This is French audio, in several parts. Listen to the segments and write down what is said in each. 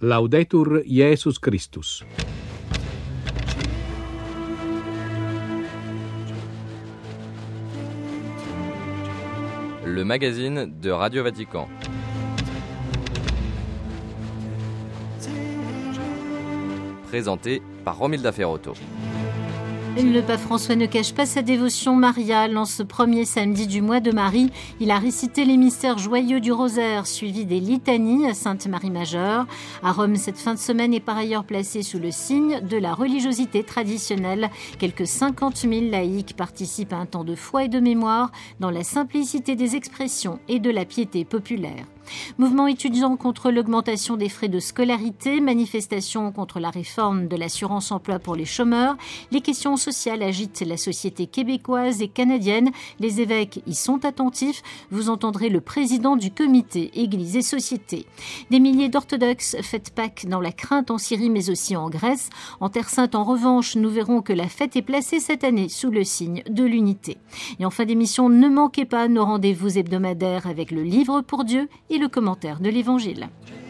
Laudetur Jesus Christus. Le magazine de Radio Vatican. Présenté par Romilda Ferrotto. Le pape François ne cache pas sa dévotion mariale. En ce premier samedi du mois de Marie, il a récité les mystères joyeux du rosaire, suivi des litanies à Sainte Marie Majeure. À Rome, cette fin de semaine est par ailleurs placée sous le signe de la religiosité traditionnelle. Quelques 50 000 laïcs participent à un temps de foi et de mémoire dans la simplicité des expressions et de la piété populaire. Mouvement étudiant contre l'augmentation des frais de scolarité, manifestation contre la réforme de l'assurance-emploi pour les chômeurs, les questions sociales agitent la société québécoise et canadienne. Les évêques y sont attentifs. Vous entendrez le président du comité Église et Société. Des milliers d'orthodoxes fêtent Pâques dans la crainte en Syrie mais aussi en Grèce. En Terre Sainte, en revanche, nous verrons que la fête est placée cette année sous le signe de l'unité. Et en fin d'émission, ne manquez pas nos rendez-vous hebdomadaires avec le Livre pour Dieu et le commentaire de l'Évangile.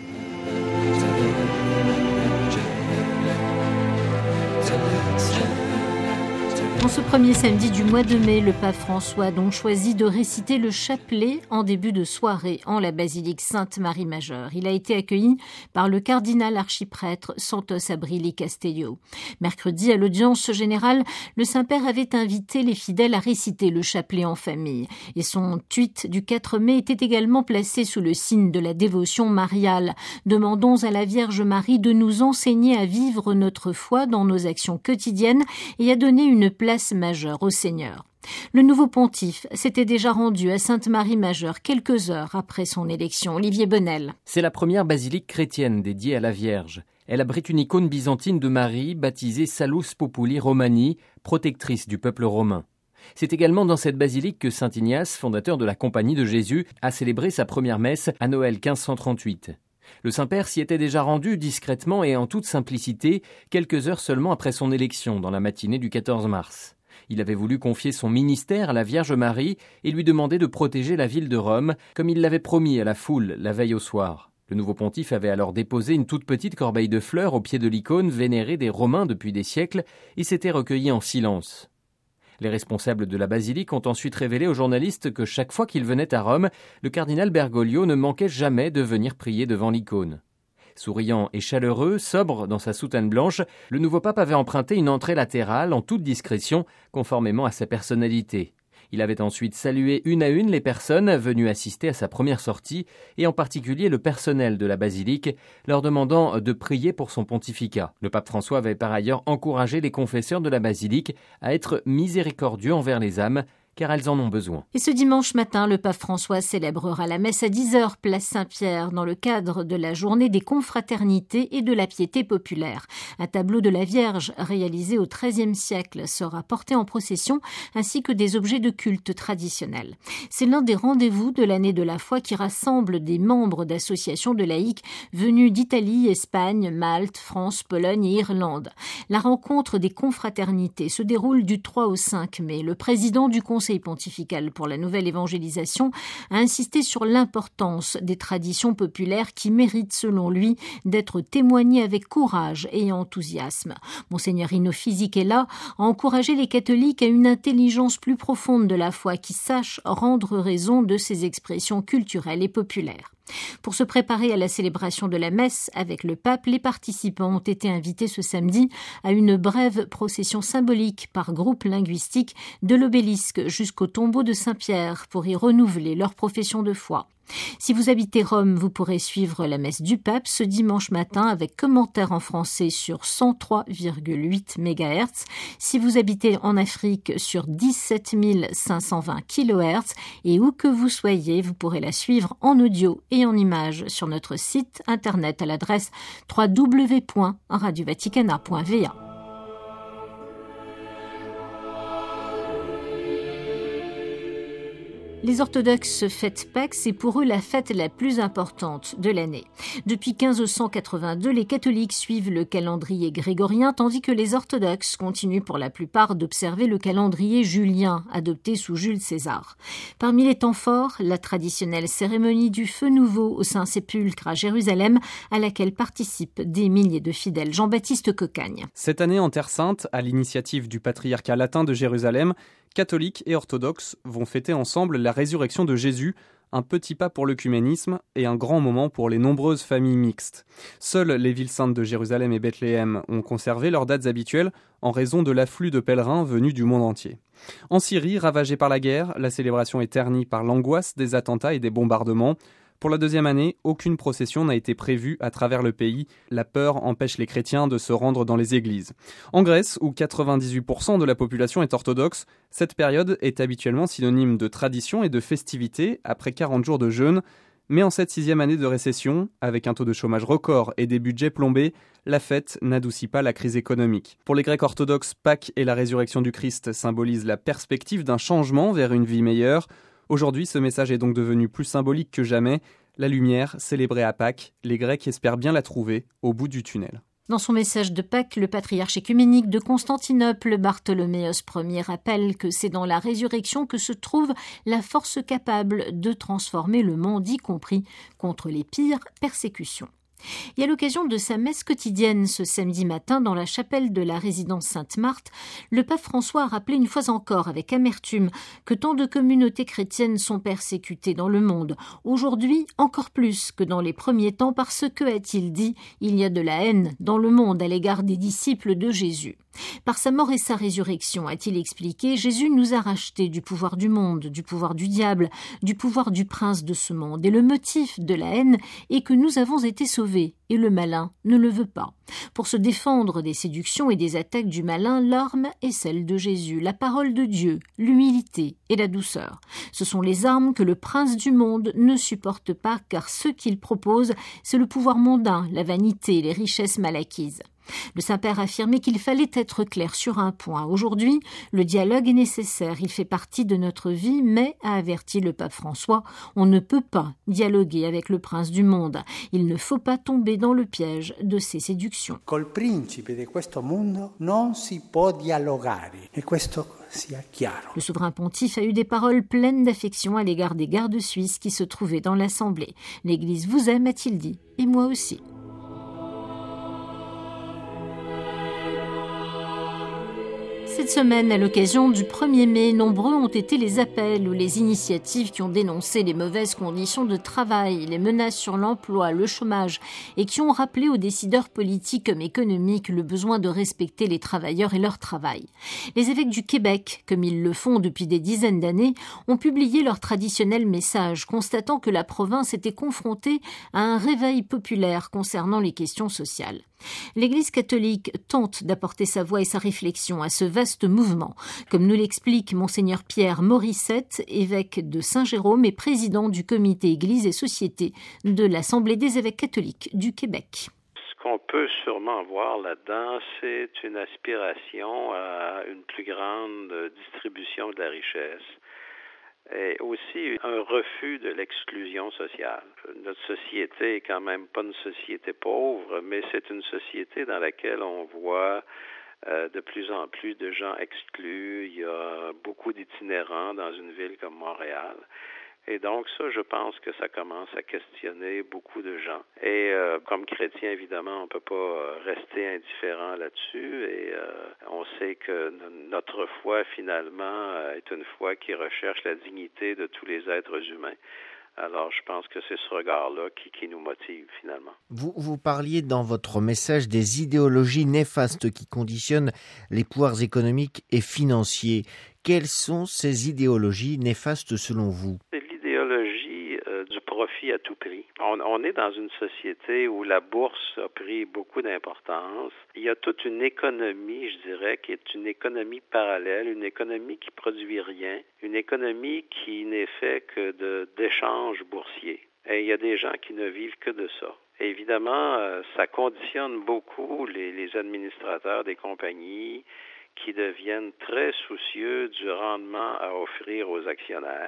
En ce premier samedi du mois de mai, le pape François a donc choisi de réciter le chapelet en début de soirée en la basilique Sainte-Marie Majeure. Il a été accueilli par le cardinal archiprêtre Santos Abrili Castello. Mercredi, à l'audience générale, le Saint-Père avait invité les fidèles à réciter le chapelet en famille. Et son tweet du 4 mai était également placé sous le signe de la dévotion mariale. Demandons à la Vierge Marie de nous enseigner à vivre notre foi dans nos actions quotidiennes et à donner une place majeure au Seigneur. Le nouveau pontife s'était déjà rendu à Sainte-Marie Majeure quelques heures après son élection. Olivier Bonnel. C'est la première basilique chrétienne dédiée à la Vierge. Elle abrite une icône byzantine de Marie, baptisée Salus Populi Romani, protectrice du peuple romain. C'est également dans cette basilique que saint Ignace, fondateur de la Compagnie de Jésus, a célébré sa première messe à Noël 1538. Le Saint-Père s'y était déjà rendu discrètement et en toute simplicité, quelques heures seulement après son élection, dans la matinée du 14 mars. Il avait voulu confier son ministère à la Vierge Marie et lui demander de protéger la ville de Rome, comme il l'avait promis à la foule la veille au soir. Le nouveau pontife avait alors déposé une toute petite corbeille de fleurs au pied de l'icône vénérée des Romains depuis des siècles et s'était recueilli en silence. Les responsables de la basilique ont ensuite révélé aux journalistes que chaque fois qu'il venait à Rome, le cardinal Bergoglio ne manquait jamais de venir prier devant l'icône. Souriant et chaleureux, sobre dans sa soutane blanche, le nouveau pape avait emprunté une entrée latérale en toute discrétion, conformément à sa personnalité. Il avait ensuite salué une à une les personnes venues assister à sa première sortie, et en particulier le personnel de la basilique, leur demandant de prier pour son pontificat. Le pape François avait par ailleurs encouragé les confesseurs de la basilique à être miséricordieux envers les âmes, car elles en ont besoin. Et ce dimanche matin, le pape François célébrera la messe à 10h, place Saint-Pierre, dans le cadre de la journée des confraternités et de la piété populaire. Un tableau de la Vierge réalisé au XIIIe siècle sera porté en procession, ainsi que des objets de culte traditionnels. C'est l'un des rendez-vous de l'année de la foi qui rassemble des membres d'associations de laïcs venus d'Italie, Espagne, Malte, France, Pologne et Irlande. La rencontre des confraternités se déroule du 3 au 5 mai. Le président du Conseil pontifical pour la nouvelle évangélisation a insisté sur l'importance des traditions populaires qui méritent, selon lui, d'être témoignées avec courage et enthousiasme. Monseigneur Rino Fisichella a encouragé les catholiques à une intelligence plus profonde de la foi qui sache rendre raison de ces expressions culturelles et populaires. Pour se préparer à la célébration de la messe avec le pape, les participants ont été invités ce samedi à une brève procession symbolique par groupe linguistique de l'obélisque jusqu'au tombeau de Saint-Pierre pour y renouveler leur profession de foi. Si vous habitez Rome, vous pourrez suivre la messe du pape ce dimanche matin avec commentaires en français sur 103,8 MHz. Si vous habitez en Afrique sur 17 520 kHz et où que vous soyez, vous pourrez la suivre en audio et en images sur notre site internet à l'adresse www.radiovaticana.va. Les orthodoxes fêtent Pâques, c'est pour eux la fête la plus importante de l'année. Depuis 1582, les catholiques suivent le calendrier grégorien, tandis que les orthodoxes continuent pour la plupart d'observer le calendrier julien, adopté sous Jules César. Parmi les temps forts, la traditionnelle cérémonie du feu nouveau au Saint-Sépulcre à Jérusalem, à laquelle participent des milliers de fidèles. Jean-Baptiste Cocagne. Cette année en Terre Sainte, à l'initiative du patriarcat latin de Jérusalem, catholiques et orthodoxes vont fêter ensemble la résurrection de Jésus, un petit pas pour l'œcuménisme et un grand moment pour les nombreuses familles mixtes. Seules les villes saintes de Jérusalem et Bethléem ont conservé leurs dates habituelles en raison de l'afflux de pèlerins venus du monde entier. En Syrie, ravagée par la guerre, la célébration est ternie par l'angoisse des attentats et des bombardements. Pour la deuxième année, aucune procession n'a été prévue à travers le pays. La peur empêche les chrétiens de se rendre dans les églises. En Grèce, où 98% de la population est orthodoxe, cette période est habituellement synonyme de tradition et de festivité après 40 jours de jeûne. Mais en cette 6e année de récession, avec un taux de chômage record et des budgets plombés, la fête n'adoucit pas la crise économique. Pour les Grecs orthodoxes, Pâques et la résurrection du Christ symbolisent la perspective d'un changement vers une vie meilleure. Aujourd'hui, ce message est donc devenu plus symbolique que jamais. La lumière, célébrée à Pâques, les Grecs espèrent bien la trouver au bout du tunnel. Dans son message de Pâques, le patriarche écuménique de Constantinople, Bartholoméos Ier, rappelle que c'est dans la résurrection que se trouve la force capable de transformer le monde, y compris contre les pires persécutions. Et à l'occasion de sa messe quotidienne ce samedi matin dans la chapelle de la résidence Sainte-Marthe, le pape François a rappelé une fois encore avec amertume que tant de communautés chrétiennes sont persécutées dans le monde, aujourd'hui encore plus que dans les premiers temps parce que, a-t-il dit, il y a de la haine dans le monde à l'égard des disciples de Jésus. Par sa mort et sa résurrection, a-t-il expliqué, Jésus nous a rachetés du pouvoir du monde, du pouvoir du diable, du pouvoir du prince de ce monde. Et le motif de la haine est que nous avons été sauvés, et le malin ne le veut pas. Pour se défendre des séductions et des attaques du malin, l'arme est celle de Jésus, la parole de Dieu, l'humilité et la douceur. Ce sont les armes que le prince du monde ne supporte pas, car ce qu'il propose, c'est le pouvoir mondain, la vanité, les richesses mal acquises. Le Saint-Père affirmait qu'il fallait être clair sur un point. Aujourd'hui, le dialogue est nécessaire, il fait partie de notre vie, mais, a averti le pape François, on ne peut pas dialoguer avec le prince du monde. Il ne faut pas tomber dans le piège de ses séductions. Col principe di questo mondo non si può dialogare, e questo sia chiaro. Le souverain pontife a eu des paroles pleines d'affection à l'égard des gardes suisses qui se trouvaient dans l'Assemblée. L'Église vous aime, a-t-il dit, et moi aussi. Cette semaine, à l'occasion du 1er mai, nombreux ont été les appels ou les initiatives qui ont dénoncé les mauvaises conditions de travail, les menaces sur l'emploi, le chômage et qui ont rappelé aux décideurs politiques comme économiques le besoin de respecter les travailleurs et leur travail. Les évêques du Québec, comme ils le font depuis des dizaines d'années, ont publié leur traditionnel message, constatant que la province était confrontée à un réveil populaire concernant les questions sociales. L'Église catholique tente d'apporter sa voix et sa réflexion à ce vaste mouvement, comme nous l'explique Monseigneur Pierre Morissette, évêque de Saint-Jérôme et président du comité Église et Société de l'Assemblée des évêques catholiques du Québec. Ce qu'on peut sûrement voir là-dedans, c'est une aspiration à une plus grande distribution de la richesse. Et aussi un refus de l'exclusion sociale. Notre société est quand même pas une société pauvre, mais c'est une société dans laquelle on voit de plus en plus de gens exclus. Il y a beaucoup d'itinérants dans une ville comme Montréal. Et donc ça, je pense que ça commence à questionner beaucoup de gens. Et comme chrétien, évidemment, on peut pas rester indifférent là-dessus. Et on sait que notre foi, finalement, est une foi qui recherche la dignité de tous les êtres humains. Alors, je pense que c'est ce regard-là qui nous motive, finalement. Vous parliez dans votre message des idéologies néfastes qui conditionnent les pouvoirs économiques et financiers. Quelles sont ces idéologies néfastes selon vous ? L'idéologie du profit à tout prix. On est dans une société où la bourse a pris beaucoup d'importance. Il y a toute une économie, je dirais, qui est une économie parallèle, une économie qui produit rien, une économie qui n'est fait que d'échanges boursiers. Et il y a des gens qui ne vivent que de ça. Et évidemment, ça conditionne beaucoup les administrateurs des compagnies qui deviennent très soucieux du rendement à offrir aux actionnaires.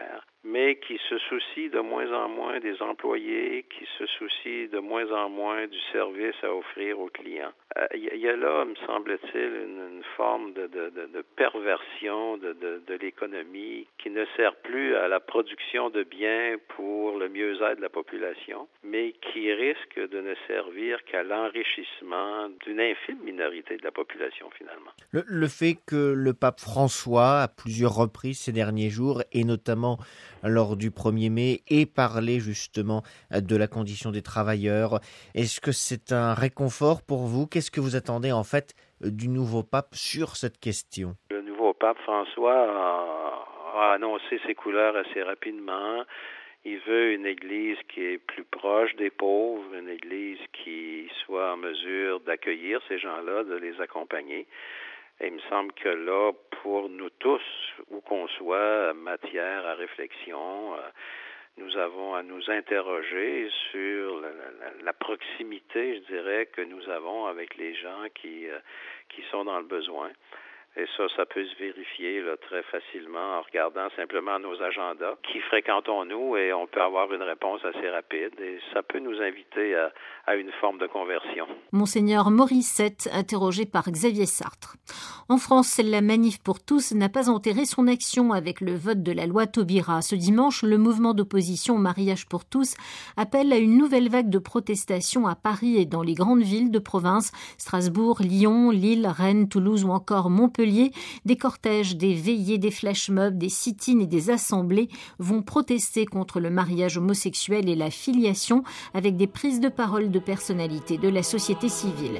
mais qui se soucie de moins en moins des employés, qui se soucie de moins en moins du service à offrir aux clients. Il y a là, me semble-t-il, une forme de perversion de l'économie qui ne sert plus à la production de biens pour le mieux-être de la population, mais qui risque de ne servir qu'à l'enrichissement d'une infime minorité de la population, finalement. Le fait que le pape François, à plusieurs reprises ces derniers jours, et notamment lors du 1er mai, ait parlé justement de la condition des travailleurs, est-ce que c'est un réconfort pour vous? Qu'est-ce que vous attendez en fait du nouveau pape sur cette question? Le nouveau pape François a annoncé ses couleurs assez rapidement. Il veut une Église qui est plus proche des pauvres, une Église qui soit en mesure d'accueillir ces gens-là, de les accompagner. Et il me semble que là, pour nous tous, où qu'on soit, matière à réflexion, nous avons à nous interroger sur la proximité, je dirais, que nous avons avec les gens qui sont dans le besoin. Et ça peut se vérifier là, très facilement en regardant simplement nos agendas. Qui fréquentons-nous? Et on peut avoir une réponse assez rapide. Et ça peut nous inviter à une forme de conversion. Monseigneur Morissette, interrogé par Xavier Sartre. En France, la Manif pour tous n'a pas enterré son action avec le vote de la loi Taubira. Ce dimanche, le mouvement d'opposition au mariage pour tous appelle à une nouvelle vague de protestations à Paris et dans les grandes villes de province, Strasbourg, Lyon, Lille, Rennes, Toulouse ou encore Montpellier. Des cortèges, des veillées, des flash-mobs, des sit-ins et des assemblées vont protester contre le mariage homosexuel et la filiation avec des prises de parole de personnalités de la société civile.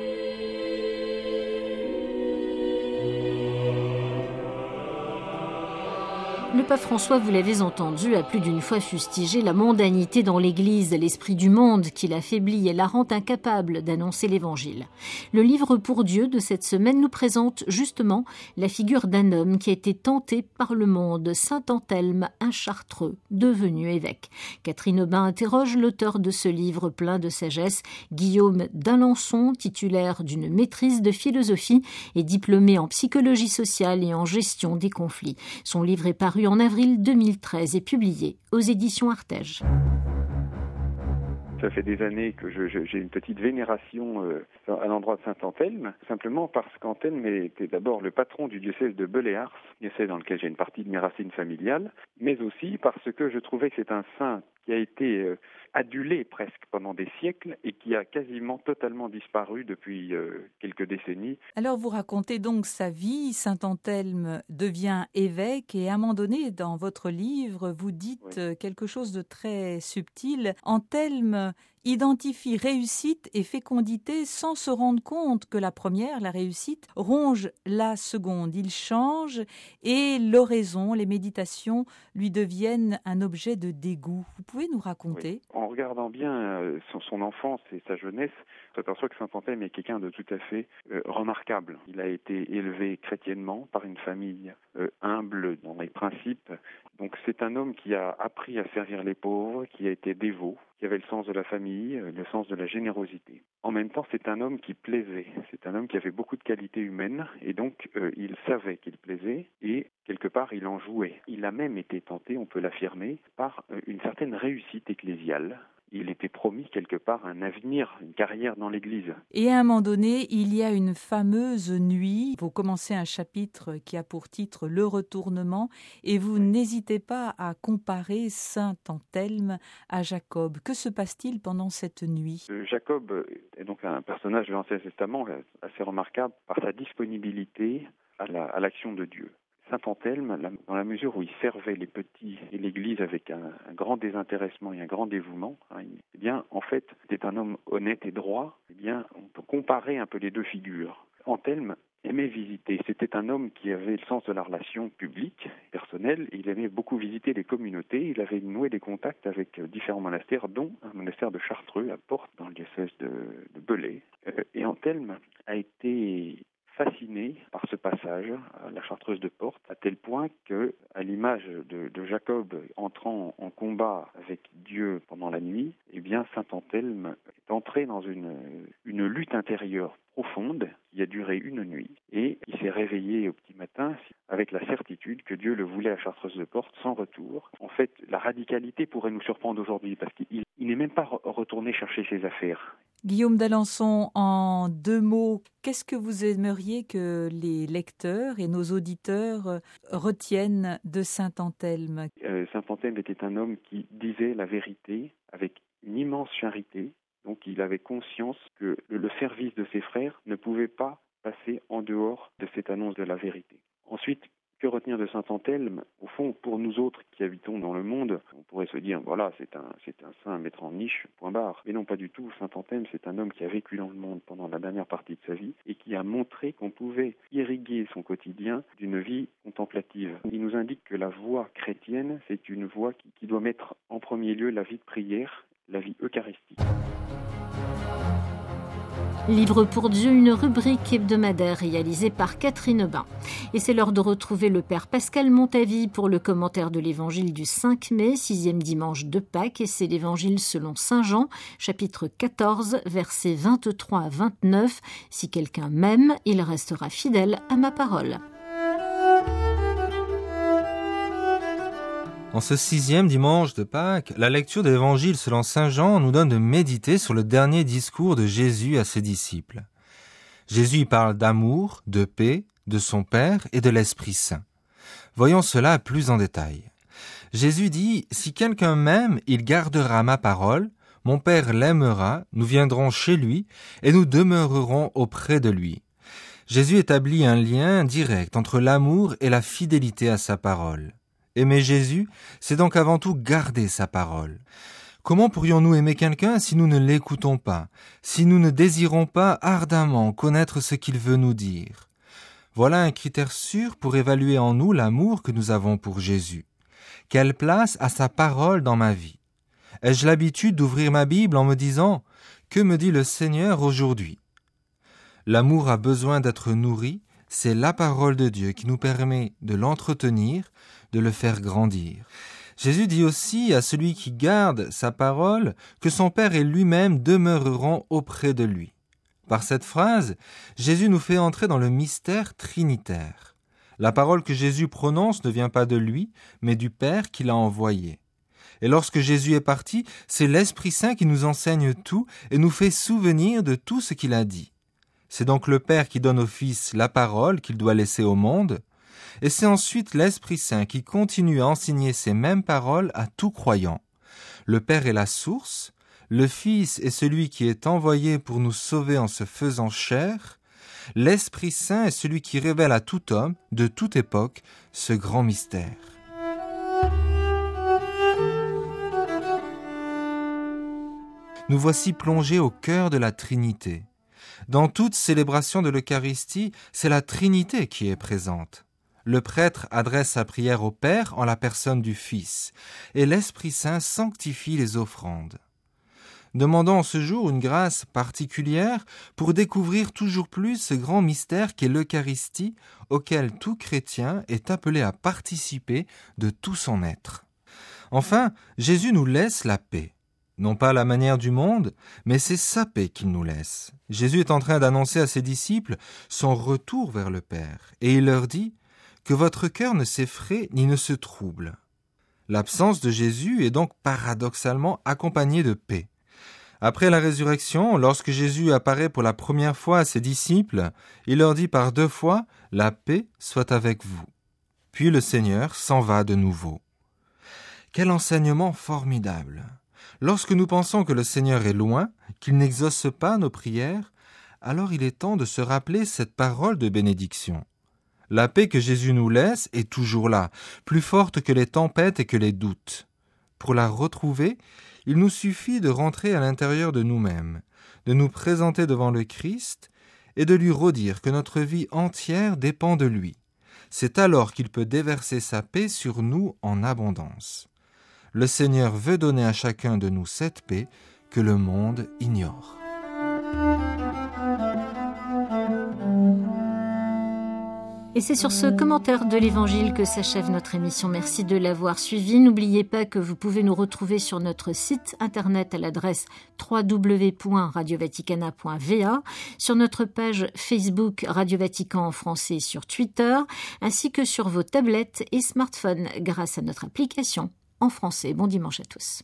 Le pape François, vous l'avez entendu, a plus d'une fois fustigé la mondanité dans l'Église, l'esprit du monde qui l'affaiblit et la rend incapable d'annoncer l'Évangile. Le livre Pour Dieu de cette semaine nous présente justement la figure d'un homme qui a été tenté par le monde, Saint Anthelme, un Chartreux, devenu évêque. Catherine Aubin interroge l'auteur de ce livre plein de sagesse, Guillaume d'Alençon, titulaire d'une maîtrise de philosophie et diplômé en psychologie sociale et en gestion des conflits. Son livre est paru en avril 2013 et publié aux éditions Artege. Ça fait des années que j'ai une petite vénération à l'endroit de Saint-Anthelme, simplement parce qu'Anthelme était d'abord le patron du diocèse de Beléars, diocèse dans lequel j'ai une partie de mes racines familiales, mais aussi parce que je trouvais que c'est un saint qui a été adulé presque pendant des siècles et qui a quasiment totalement disparu depuis quelques décennies. Alors vous racontez donc sa vie, Saint Anthelme devient évêque et à un moment donné dans votre livre vous dites quelque chose de très subtil. Anthelme identifie réussite et fécondité sans se rendre compte que la première, la réussite, ronge la seconde. Il change et l'oraison, les méditations lui deviennent un objet de dégoût. Vous pouvez nous raconter ? Oui. En regardant bien son enfance et sa jeunesse, on s'aperçoit que Saint Anthelme est quelqu'un de tout à fait remarquable. Il a été élevé chrétiennement par une famille humble dans les principes. Donc c'est un homme qui a appris à servir les pauvres, qui a été dévot, qui avait le sens de la famille, le sens de la générosité. En même temps, c'est un homme qui plaisait. C'est un homme qui avait beaucoup de qualités humaines et donc il savait qu'il plaisait et quelque part il en jouait. Il a même été tenté, on peut l'affirmer, par une certaine réussite ecclésiale. Il était promis quelque part un avenir, une carrière dans l'Église. Et à un moment donné, il y a une fameuse nuit. Vous commencez un chapitre qui a pour titre « Le retournement » et vous n'hésitez pas à comparer Saint Anthelme à Jacob. Que se passe-t-il pendant cette nuit ? Jacob est donc un personnage de l'Ancien Testament assez remarquable par sa disponibilité à l'action de Dieu. Saint Anthelme, dans la mesure où il servait les petits et l'Église avec un grand désintéressement et un grand dévouement, eh bien, en fait, c'était un homme honnête et droit. Eh bien, on peut comparer un peu les deux figures. Anthelme aimait visiter. C'était un homme qui avait le sens de la relation publique, personnelle. Il aimait beaucoup visiter les communautés. Il avait noué des contacts avec différents monastères, dont un monastère de Chartreux, à Portes, dans le diocèse de Belley. Et Anthelme a été fasciné par ce passage à la Chartreuse de Portes, à tel point que, à l'image de Jacob entrant en combat avec Dieu pendant la nuit, eh bien Saint Anthelme entré dans une lutte intérieure profonde qui a duré une nuit. Et il s'est réveillé au petit matin avec la certitude que Dieu le voulait à Chartreuse-de-Portes sans retour. En fait, la radicalité pourrait nous surprendre aujourd'hui parce qu'il n'est même pas retourné chercher ses affaires. Guillaume d'Alençon, en 2 mots, qu'est-ce que vous aimeriez que les lecteurs et nos auditeurs retiennent de saint Anthelme ? Saint Anthelme était un homme qui disait la vérité avec une immense charité. Donc il avait conscience que le service de ses frères ne pouvait pas passer en dehors de cette annonce de la vérité. Ensuite, que retenir de saint Anthelme ? Au fond, pour nous autres qui habitons dans le monde, on pourrait se dire, voilà, c'est un saint à mettre en niche, point barre. Mais non, pas du tout. Saint Anthelme, c'est un homme qui a vécu dans le monde pendant la dernière partie de sa vie et qui a montré qu'on pouvait irriguer son quotidien d'une vie contemplative. Il nous indique que la voie chrétienne, c'est une voie qui doit mettre en premier lieu la vie de prière, la vie eucharistique. Livre pour Dieu, une rubrique hebdomadaire réalisée par Catherine Bain. Et c'est l'heure de retrouver le Père Pascal Montavi pour le commentaire de l'Évangile du 5 mai, 6e dimanche de Pâques. Et c'est l'Évangile selon saint Jean, chapitre 14, versets 23 à 29. Si quelqu'un m'aime, il restera fidèle à ma parole. En ce 6e dimanche de Pâques, la lecture de l'Évangile selon saint Jean nous donne de méditer sur le dernier discours de Jésus à ses disciples. Jésus y parle d'amour, de paix, de son Père et de l'Esprit Saint. Voyons cela plus en détail. Jésus dit « Si quelqu'un m'aime, il gardera ma parole, mon Père l'aimera, nous viendrons chez lui et nous demeurerons auprès de lui. » Jésus établit un lien direct entre l'amour et la fidélité à sa parole. Aimer Jésus, c'est donc avant tout garder sa parole. Comment pourrions-nous aimer quelqu'un si nous ne l'écoutons pas, si nous ne désirons pas ardemment connaître ce qu'il veut nous dire ? Voilà un critère sûr pour évaluer en nous l'amour que nous avons pour Jésus. Quelle place a sa parole dans ma vie ? Ai-je l'habitude d'ouvrir ma Bible en me disant « Que me dit le Seigneur aujourd'hui ?» L'amour a besoin d'être nourri, c'est la parole de Dieu qui nous permet de l'entretenir, de le faire grandir. Jésus dit aussi à celui qui garde sa parole que son Père et lui-même demeureront auprès de lui. Par cette phrase, Jésus nous fait entrer dans le mystère trinitaire. La parole que Jésus prononce ne vient pas de lui, mais du Père qui l'a envoyé. Et lorsque Jésus est parti, c'est l'Esprit Saint qui nous enseigne tout et nous fait souvenir de tout ce qu'il a dit. C'est donc le Père qui donne au Fils la parole qu'il doit laisser au monde, et c'est ensuite l'Esprit Saint qui continue à enseigner ces mêmes paroles à tout croyant. Le Père est la source, le Fils est celui qui est envoyé pour nous sauver en se faisant chair, l'Esprit Saint est celui qui révèle à tout homme, de toute époque, ce grand mystère. Nous voici plongés au cœur de la Trinité. Dans toute célébration de l'Eucharistie, c'est la Trinité qui est présente. Le prêtre adresse sa prière au Père en la personne du Fils, et l'Esprit Saint sanctifie les offrandes. Demandons en ce jour une grâce particulière pour découvrir toujours plus ce grand mystère qu'est l'Eucharistie, auquel tout chrétien est appelé à participer de tout son être. Enfin, Jésus nous laisse la paix. Non pas à la manière du monde, mais c'est sa paix qu'il nous laisse. Jésus est en train d'annoncer à ses disciples son retour vers le Père, et il leur dit que votre cœur ne s'effraie ni ne se trouble. L'absence de Jésus est donc paradoxalement accompagnée de paix. Après la résurrection, lorsque Jésus apparaît pour la première fois à ses disciples, il leur dit par 2 fois « La paix soit avec vous ». Puis le Seigneur s'en va de nouveau. Quel enseignement formidable ! Lorsque nous pensons que le Seigneur est loin, qu'il n'exauce pas nos prières, alors il est temps de se rappeler cette parole de bénédiction. La paix que Jésus nous laisse est toujours là, plus forte que les tempêtes et que les doutes. Pour la retrouver, il nous suffit de rentrer à l'intérieur de nous-mêmes, de nous présenter devant le Christ et de lui redire que notre vie entière dépend de lui. C'est alors qu'il peut déverser sa paix sur nous en abondance. Le Seigneur veut donner à chacun de nous cette paix que le monde ignore. Et c'est sur ce commentaire de l'Évangile que s'achève notre émission. Merci de l'avoir suivi. N'oubliez pas que vous pouvez nous retrouver sur notre site internet à l'adresse www.radiovaticana.va, sur notre page Facebook Radio Vatican en français et sur Twitter, ainsi que sur vos tablettes et smartphones grâce à notre application en français. Bon dimanche à tous.